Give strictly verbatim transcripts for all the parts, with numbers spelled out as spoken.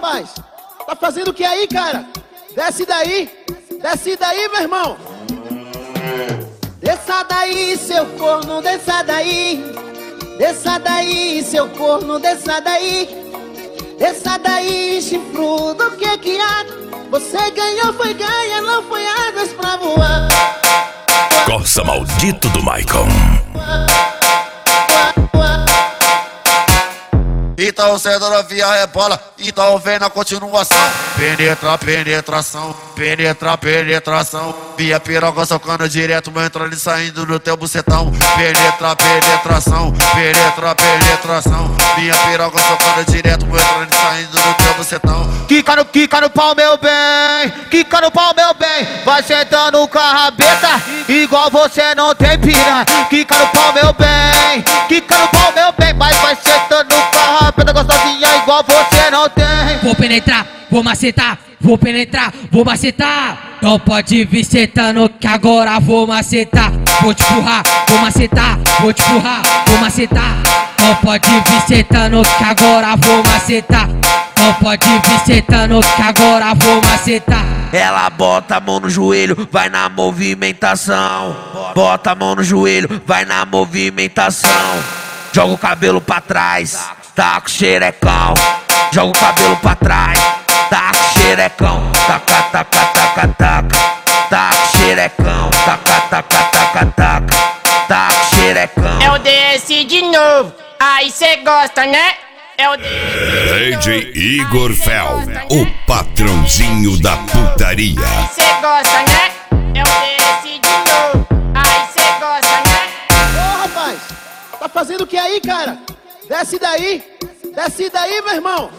rapaz, tá fazendo o que aí, cara? Desce daí, desce daí, meu irmão. Desça daí, seu corno, desça daí. Desça daí, seu corno, desça daí. Desça daí, chifrudo, o que que há? Você ganhou, foi ganha, não foi águas pra voar. Corsa maldito do Maicon. Então sendo novinha rebola, então vem na continuação. Penetra, penetração, penetra, penetração. Minha piroca socando direto, meu entrando e saindo no teu bucetão. Penetra, penetração, penetra, penetração. Minha piroca socando direto, meu entrando e saindo no teu bucetão. Quica no, quica no pau, meu bem, quica no pau, meu bem. Vai sentando com a rabeta, igual você não tem piranha. Quica no pau, meu bem, quica no pau, meu bem. Mas vai sentando com a rabeta gostosinha, igual você não tem. Vou penetrar, vou macetar, vou penetrar, vou macetar. Não pode vir sentando que agora vou macetar. Vou te empurrar, vou macetar, vou te empurrar, vou macetar. Não pode vir sentando que agora vou macetar. Não pode vir sentando que agora vou macetar. Ela bota a mão no joelho, vai na movimentação. Bota a mão no joelho, vai na movimentação. Joga o cabelo pra trás, tá com xerecão. Joga o cabelo pra trás, tá com xerecão. Taca, taca, taca, taca. Tá com xerecão. Taca, taca, taca, taca. Tá com xerecão. É o D S de novo, aí cê gosta, né? É o D S. D J Igor Fel, o patrãozinho da putaria. Aí cê gosta, né? É o D S de novo, aí cê gosta, né? Ô, rapaz, tá fazendo o que aí, cara? Desce daí, desce daí, meu irmão.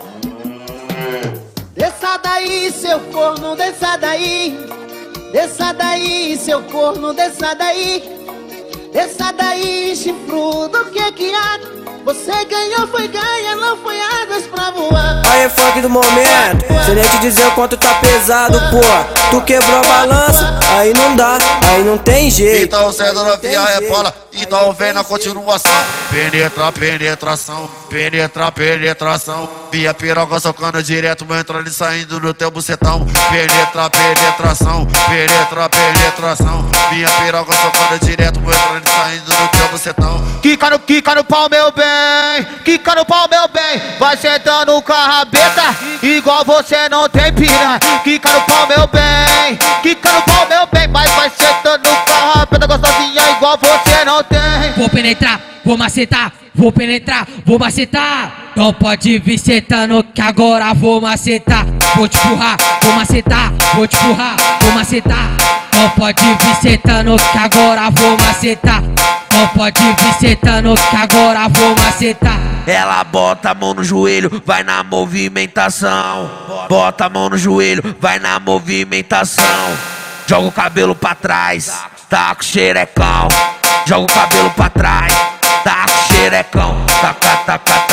Desça daí, seu corno, desça daí. Desça daí, seu corno, desça daí. Desça daí, chifrudo, o que que há? Você ganhou, foi ganha, não foi águas pra voar. Aí é funk do momento, sem nem te dizer o quanto tá pesado, pô. Tu quebrou a balança, aí não dá, aí não tem jeito. Então sendo novinha rebola, então vem na continuação. Penetra, penetração, penetra, penetração. Minha piroca socando direto, meu entrando e saindo no teu bucetão. Penetra, penetração, penetra, penetração. Minha piroca socando direto, meu entrando e saindo no teu bucetão. Quica no, quica no pau, meu bem, quica no pau, meu bem. Vai sentando com a rabeta, igual você não tem piranha. Quica no pau, meu bem, quica no pau, meu bem. Mas vai sentando com a rabeta gostosinha, igual você não tem. Vou penetrar, vou macetar, vou penetrar, vou macetar. Não pode vir sentando que agora vou macetar. Vou te empurrar, vou macetar, vou te empurrar, vou macetar. Não pode vir sentando que agora vou macetar. Não pode vir sentando que agora vou macetar. Ela bota a mão no joelho, vai na movimentação. Bota a mão no joelho, vai na movimentação. Joga o cabelo pra trás, tá com xerecão. Joga o cabelo pra trás, tá com xerecão. Taca, taca,